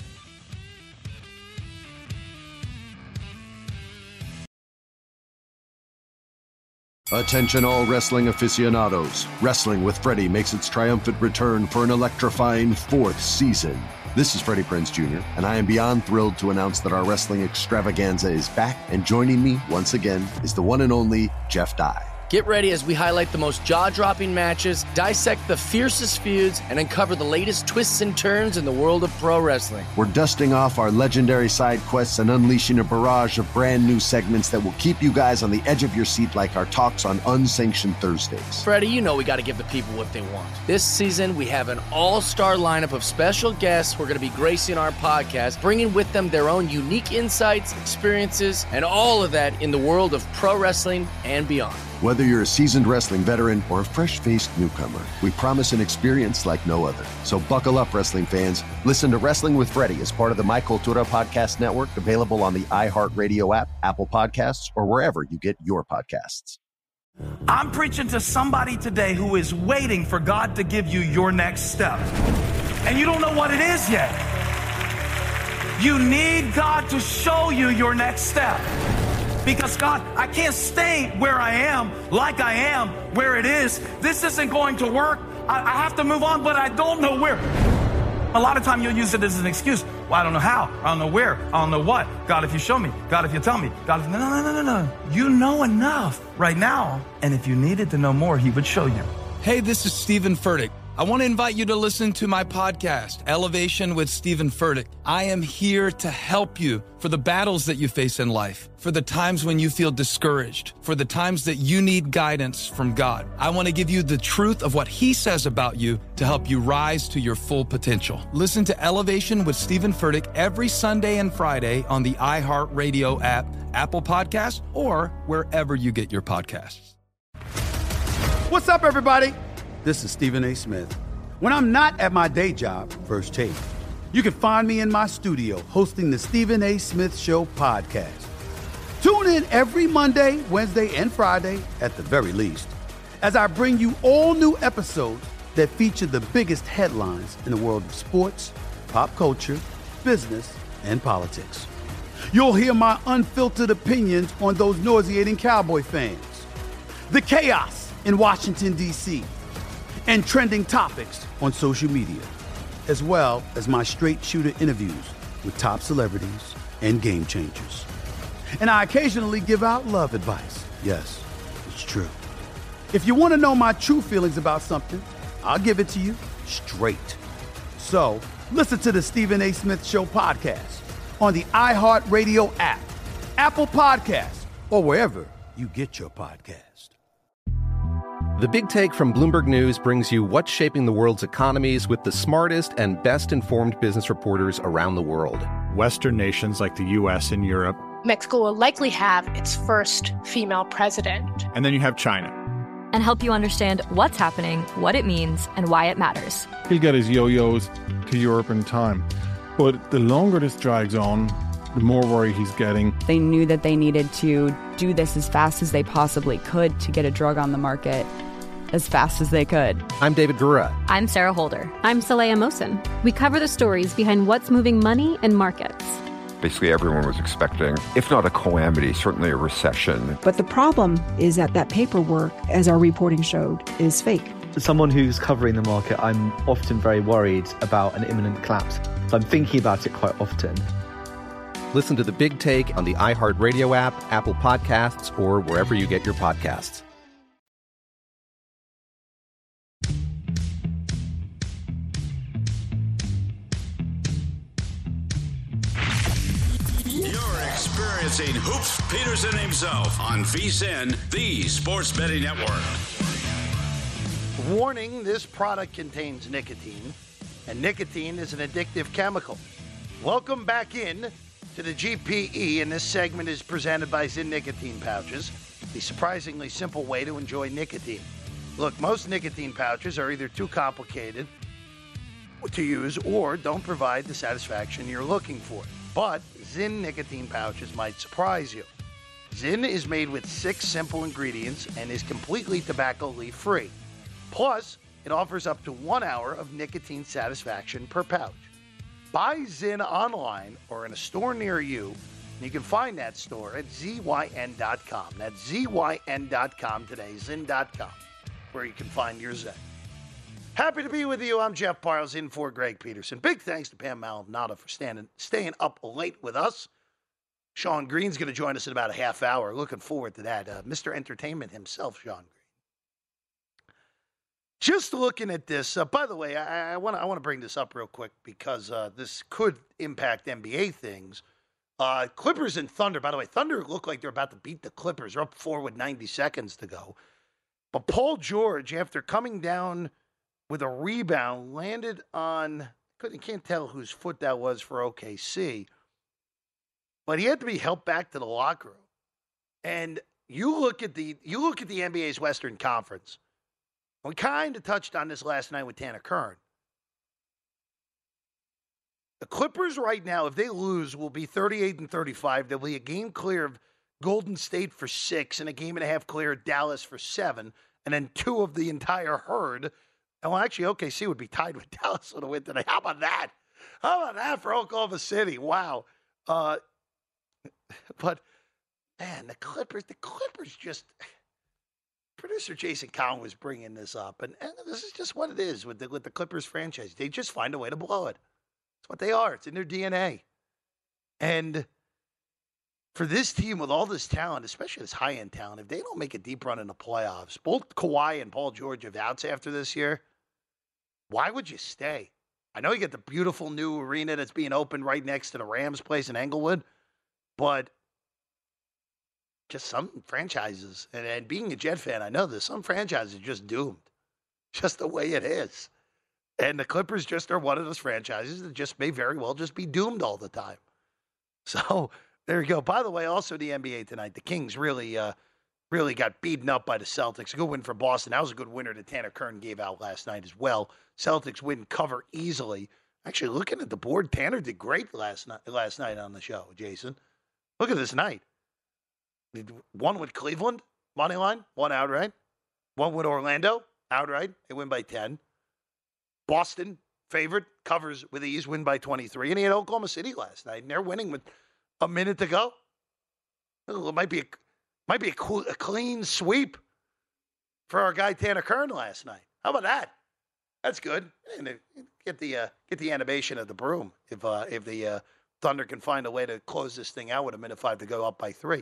Attention all wrestling aficionados. Wrestling with Freddie makes its triumphant return for an electrifying 4th season. This is Freddie Prinze Jr., and I am beyond thrilled to announce that our wrestling extravaganza is back, and joining me once again is the one and only Jeff Dye. Get ready as we highlight the most jaw-dropping matches, dissect the fiercest feuds, and uncover the latest twists and turns in the world of pro wrestling. We're dusting off our legendary side quests and unleashing a barrage of brand new segments that will keep you guys on the edge of your seat like our talks on Unsanctioned Thursdays. Freddie, you know we got to give the people what they want. This season, we have an all-star lineup of special guests who are going to be gracing our podcast, bringing with them their own unique insights, experiences, and all of that in the world of pro wrestling and beyond. Whether you're a seasoned wrestling veteran or a fresh-faced newcomer, we promise an experience like no other. So buckle up, wrestling fans. Listen to Wrestling with Freddie as part of the My Cultura Podcast Network, available on the iHeartRadio app, Apple Podcasts, or wherever you get your podcasts. I'm preaching to somebody today who is waiting for God to give you your next step. And you don't know what it is yet. You need God to show you your next step. Because God, I can't stay where I am, like I am, where it is. This isn't going to work. I have to move on, but I don't know where. A lot of time you'll use it as an excuse. Well, I don't know how. I don't know where. I don't know what. God, if you show me. God, if you tell me. God, if... No. You know enough right now. And if you needed to know more, he would show you. Hey, this is Stephen Furtick. I want to invite you to listen to my podcast, Elevation with Stephen Furtick. I am here to help you for the battles that you face in life, for the times when you feel discouraged, for the times that you need guidance from God. I want to give you the truth of what He says about you to help you rise to your full potential. Listen to Elevation with Stephen Furtick every Sunday and Friday on the iHeartRadio app, Apple Podcasts, or wherever you get your podcasts. What's up, everybody? This is Stephen A. Smith. When I'm not at my day job, First Take, you can find me in my studio hosting the Stephen A. Smith Show podcast. Tune in every Monday, Wednesday, and Friday, at the very least, as I bring you all new episodes that feature the biggest headlines in the world of sports, pop culture, business, and politics. You'll hear my unfiltered opinions on those nauseating Cowboy fans, the chaos in Washington, D.C., and trending topics on social media, as well as my straight shooter interviews with top celebrities and game changers. And I occasionally give out love advice. Yes, it's true. If you want to know my true feelings about something, I'll give it to you straight. So listen to the Stephen A. Smith Show podcast on the iHeartRadio app, Apple Podcasts, or wherever you get your podcast. The Big Take from Bloomberg News brings you what's shaping the world's economies with the smartest and best-informed business reporters around the world. Western nations like the U.S. and Europe. Mexico will likely have its first female president. And then you have China. And help you understand what's happening, what it means, and why it matters. He'll get his yo-yos to Europe in time. But the longer this drags on, the more worry he's getting. They knew that they needed to do this as fast as they possibly could to get a drug on the market as fast as they could. I'm David Gura. I'm Sarah Holder. I'm Saleha Mohsen. We cover the stories behind what's moving money and markets. Basically, everyone was expecting, if not a calamity, certainly a recession. But the problem is that paperwork, as our reporting showed, is fake. As someone who's covering the market, I'm often very worried about an imminent collapse. So I'm thinking about it quite often. Listen to The Big Take on the iHeartRadio app, Apple Podcasts, or wherever you get your podcasts. Experiencing Hoops Peterson himself on VSiN, the sports betting network. Warning, this product contains nicotine, and nicotine is an addictive chemical. Welcome back in to the GPE, and this segment is presented by Zyn Nicotine Pouches, the surprisingly simple way to enjoy nicotine. Look, most nicotine pouches are either too complicated to use or don't provide the satisfaction you're looking for. But Zyn nicotine pouches might surprise you. Zyn is made with 6 simple ingredients and is completely tobacco leaf-free. Plus, it offers up to 1 hour of nicotine satisfaction per pouch. Buy Zyn online or in a store near you, and you can find that store at ZYN.com. That's ZYN.com today, Zyn.com, where you can find your Zyn. Happy to be with you. I'm Jeff Parles in for Greg Peterson. Big thanks to Pam Maldonado for staying up late with us. Sean Green's going to join us in about a half hour. Looking forward to that. Mr. Entertainment himself, Sean Green. Just looking at this, by the way, I want to bring this up real quick because this could impact NBA things. Clippers and Thunder, by the way, Thunder look like they're about to beat the Clippers. They're up 4 with 90 seconds to go. But Paul George, after coming down with a rebound, landed on, can't tell whose foot that was for OKC, but he had to be helped back to the locker room. And you look at the NBA's Western Conference. We kind of touched on this last night with Tanner Kern. The Clippers right now, if they lose, will be 38-35. They'll be a game clear of Golden State for 6 and a game and a half clear of Dallas for 7, and then 2 of the entire herd. Well, actually, OKC would be tied with Dallas for the win today. How about that? How about that for Oklahoma City? Wow. But, man, the Clippers just... Producer Jason Collin was bringing this up, and this is just what it is with the Clippers franchise. They just find a way to blow it. It's what they are. It's in their DNA. And for this team with all this talent, especially this high-end talent, if they don't make a deep run in the playoffs, both Kawhi and Paul George have outs after this year, why would you stay? I know you get the beautiful new arena that's being opened right next to the Rams place in Englewood, but just some franchises, and being a Jet fan, I know this, some franchises are just doomed. Just the way it is. And the Clippers just are one of those franchises that just may very well just be doomed all the time. So there you go. By the way, also the NBA tonight, the Kings really got beaten up by the Celtics. A good win for Boston. That was a good winner that Tanner Kern gave out last night as well. Celtics win cover easily. Actually, looking at the board, Tanner did great last night on the show, Jason. Look at this night. One with Cleveland, money line, one outright. One with Orlando, outright. They win by 10. Boston, favorite, covers with ease, win by 23. And he had Oklahoma City last night, and they're winning with a minute to go. It might be a clean sweep for our guy Tanner Kern last night. How about that? That's good. And get the animation of the broom if the Thunder can find a way to close this thing out with 1:05 to go up by 3.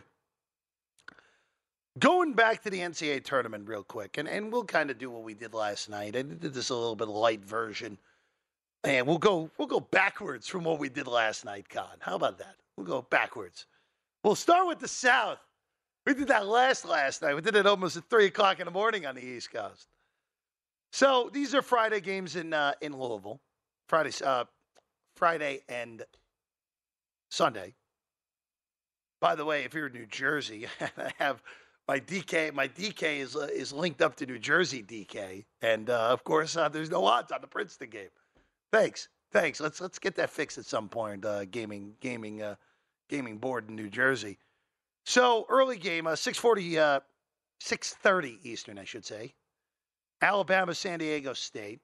Going back to the NCAA tournament real quick, and we'll kind of do what we did last night. I did this a little bit light version, and we'll go backwards from what we did last night, Con. How about that? We'll go backwards. We'll start with the South. We did that last night. We did it almost at 3 o'clock in the morning on the East Coast. So these are Friday games in Louisville. Friday and Sunday. By the way, if you're in New Jersey, I have my DK. My DK is linked up to New Jersey DK, and of course, there's no odds on the Princeton game. Thanks. Let's get that fixed at some point. Gaming board in New Jersey. So early game, 6:30 Eastern, I should say. Alabama, San Diego State.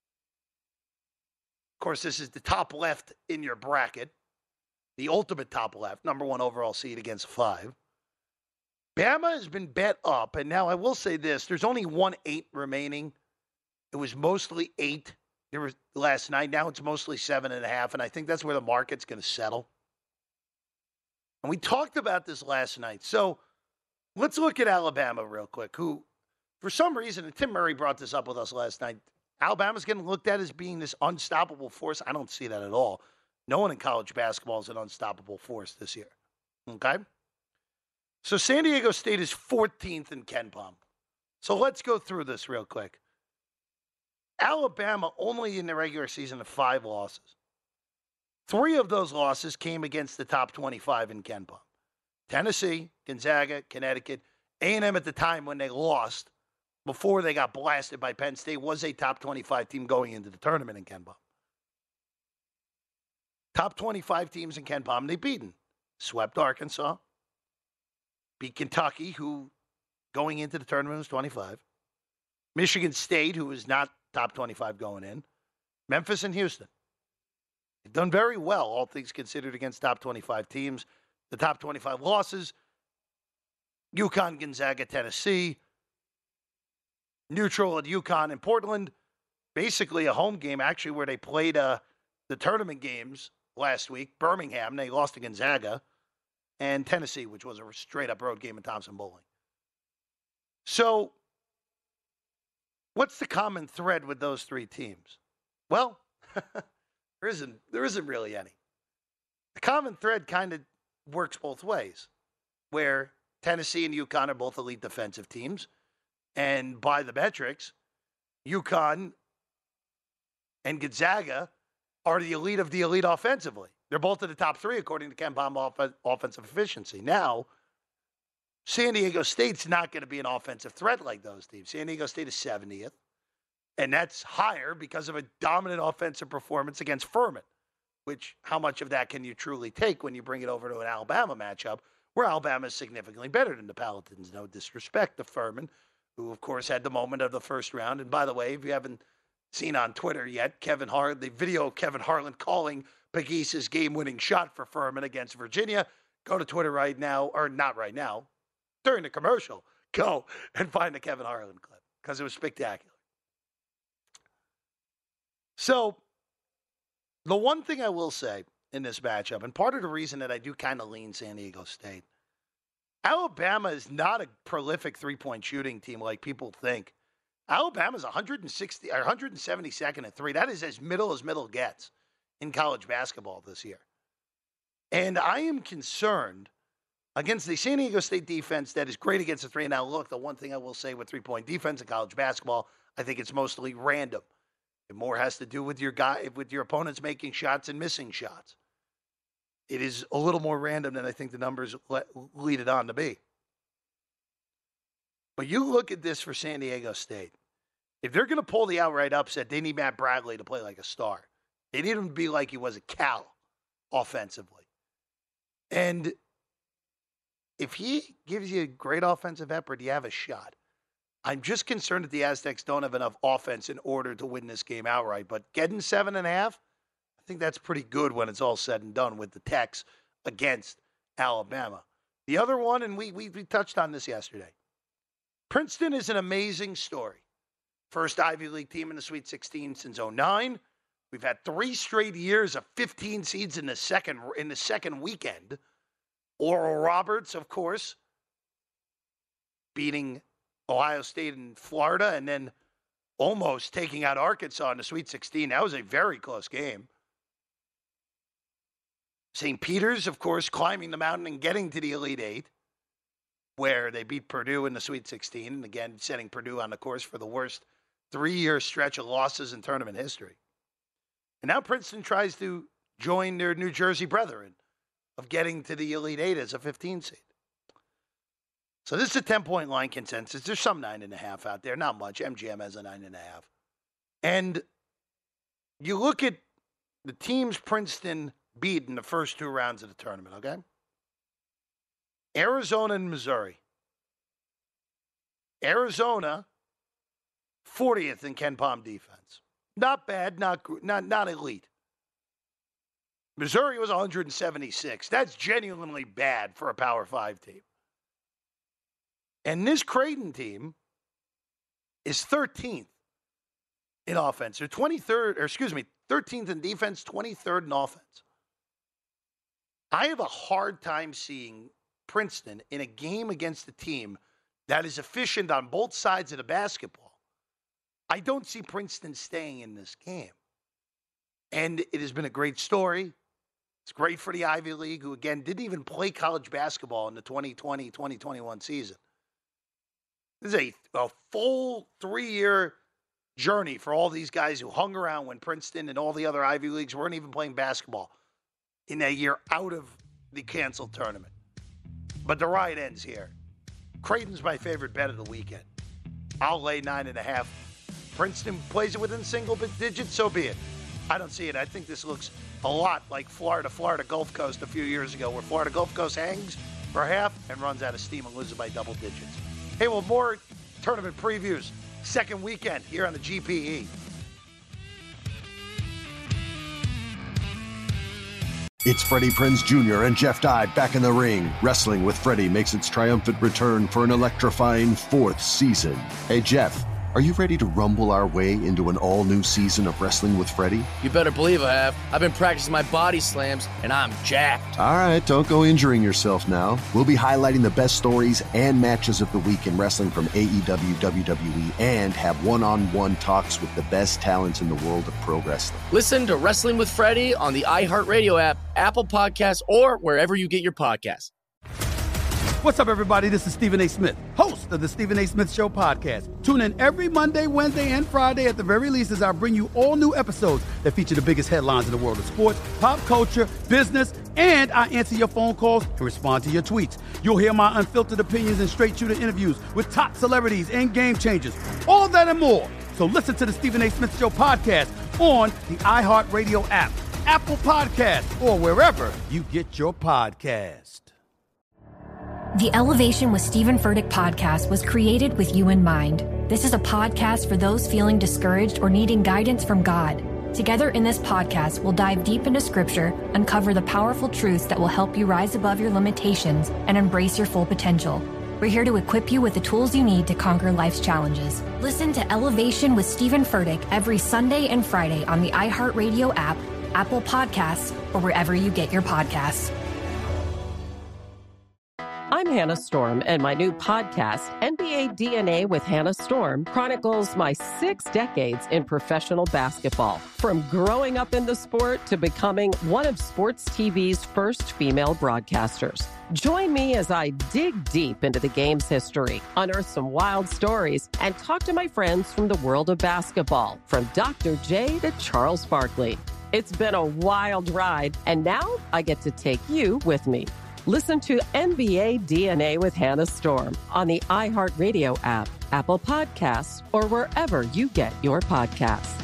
Of course, this is the top left in your bracket. The ultimate top left, number 1 overall seed against 5. Bama has been bet up, and now I will say this. There's only 1-8 remaining. It was mostly 8 last night. Now it's mostly 7.5, and I think that's where the market's going to settle. And we talked about this last night. So let's look at Alabama real quick, who, for some reason, and Tim Murray brought this up with us last night, Alabama's getting looked at as being this unstoppable force. I don't see that at all. No one in college basketball is an unstoppable force this year. Okay? So San Diego State is 14th in KenPom. So let's go through this real quick. Alabama only in the regular season of 5 losses. 3 of those losses came against the top 25 in KenPom. Tennessee, Gonzaga, Connecticut, A&M at the time when they lost, before they got blasted by Penn State, was a top 25 team going into the tournament in KenPom. Top 25 teams in Ken Palm, they've beaten. Swept Arkansas. Beat Kentucky, who going into the tournament was 25. Michigan State, who was not top 25 going in. Memphis and Houston. They've done very well, all things considered, against top 25 teams. The top 25 losses, UConn, Gonzaga, Tennessee. Neutral at UConn and Portland. Basically a home game, actually, where they played the tournament games last week. Birmingham, they lost to Gonzaga. And Tennessee, which was a straight-up road game in Thompson-Boling. So, what's the common thread with those three teams? Well, there isn't really any. The common thread kind of works both ways, where Tennessee and UConn are both elite defensive teams, and by the metrics, UConn and Gonzaga are the elite of the elite offensively. They're both in the top three, according to Ken Palm offensive efficiency. Now, San Diego State's not going to be an offensive threat like those teams. San Diego State is 70th, and that's higher because of a dominant offensive performance against Furman, which how much of that can you truly take when you bring it over to an Alabama matchup where Alabama is significantly better than the Paladins? No disrespect to Furman, who, of course, had the moment of the first round. And by the way, if you haven't seen on Twitter yet, the video of Kevin Harlan calling Pegues's game-winning shot for Furman against Virginia, go to Twitter right now, or not right now, during the commercial, go and find the Kevin Harlan clip because it was spectacular. So, the one thing I will say in this matchup, and part of the reason that I do kind of lean San Diego State, Alabama is not a prolific three-point shooting team like people think. Alabama's 172nd at three. That is as middle gets in college basketball this year. And I am concerned against the San Diego State defense that is great against the three. And now, look, the one thing I will say with three-point defense in college basketball, I think it's mostly random. It more has to do with your opponents making shots and missing shots. It is a little more random than I think the numbers lead it on to be. But you look at this for San Diego State. If they're going to pull the outright upset, they need Matt Bradley to play like a star. They need him to be like he was at Cal offensively. And if he gives you a great offensive effort, you have a shot. I'm just concerned that the Aztecs don't have enough offense in order to win this game outright. But getting 7.5, I think that's pretty good when it's all said and done with the Tex against Alabama. The other one, and we touched on this yesterday, Princeton is an amazing story. First Ivy League team in the Sweet 16 since 2009. We've had 3 straight years of 15 seeds in the second weekend. Oral Roberts, of course, beating Ohio State and Florida, and then almost taking out Arkansas in the Sweet 16. That was a very close game. St. Peter's, of course, climbing the mountain and getting to the Elite Eight, where they beat Purdue in the Sweet 16, and again, setting Purdue on the course for the worst 3-year stretch of losses in tournament history. And now Princeton tries to join their New Jersey brethren of getting to the Elite Eight as a 15 seed. So this is a 10-point line consensus. There's some 9.5 out there. Not much. MGM has a 9.5. And you look at the teams Princeton beat in the first 2 rounds of the tournament, okay? Arizona and Missouri. Arizona, 40th in Ken Palm defense. Not bad, not elite. Missouri was 176. That's genuinely bad for a Power 5 team. And this Creighton team is 13th in offense. They're 13th in defense, 23rd in offense. I have a hard time seeing Princeton in a game against a team that is efficient on both sides of the basketball. I don't see Princeton staying in this game. And it has been a great story. It's great for the Ivy League, who, again, didn't even play college basketball in the 2020-2021 season. This is a full 3-year journey for all these guys who hung around when Princeton and all the other Ivy Leagues weren't even playing basketball in that year out of the canceled tournament. But the ride ends here. Creighton's my favorite bet of the weekend. I'll lay 9.5. Princeton plays it within single digits, so be it. I don't see it. I think this looks a lot like Florida Gulf Coast a few years ago, where Florida Gulf Coast hangs for half and runs out of steam and loses by double digits. Hey, well, more tournament previews. Second weekend here on the GPE. It's Freddie Prinze Jr. and Jeff Dye back in the ring. Wrestling with Freddie makes its triumphant return for an electrifying fourth season. Hey, Jeff, are you ready to rumble our way into an all-new season of Wrestling with Freddie? You better believe I have. I've been practicing my body slams, and I'm jacked. All right, don't go injuring yourself now. We'll be highlighting the best stories and matches of the week in wrestling from AEW, WWE, and have one-on-one talks with the best talents in the world of pro wrestling. Listen to Wrestling with Freddie on the iHeartRadio app, Apple Podcasts, or wherever you get your podcasts. What's up, everybody? This is Stephen A. Smith, host of the Stephen A. Smith Show podcast. Tune in every Monday, Wednesday, and Friday at the very least as I bring you all new episodes that feature the biggest headlines in the world of sports, pop culture, business, and I answer your phone calls and respond to your tweets. You'll hear my unfiltered opinions and straight-shooter interviews with top celebrities and game changers. All that and more. So listen to the Stephen A. Smith Show podcast on the iHeartRadio app, Apple Podcasts, or wherever you get your podcast. The Elevation with Stephen Furtick podcast was created with you in mind. This is a podcast for those feeling discouraged or needing guidance from God. Together in this podcast, we'll dive deep into scripture, uncover the powerful truths that will help you rise above your limitations and embrace your full potential. We're here to equip you with the tools you need to conquer life's challenges. Listen to Elevation with Stephen Furtick every Sunday and Friday on the iHeartRadio app, Apple Podcasts, or wherever you get your podcasts. I'm Hannah Storm, and my new podcast, NBA DNA with Hannah Storm, chronicles my 6 decades in professional basketball. From growing up in the sport to becoming one of sports TV's first female broadcasters. Join me as I dig deep into the game's history, unearth some wild stories, and talk to my friends from the world of basketball, from Dr. J to Charles Barkley. It's been a wild ride, and now I get to take you with me. Listen to NBA DNA with Hannah Storm on the iHeartRadio app, Apple Podcasts, or wherever you get your podcasts.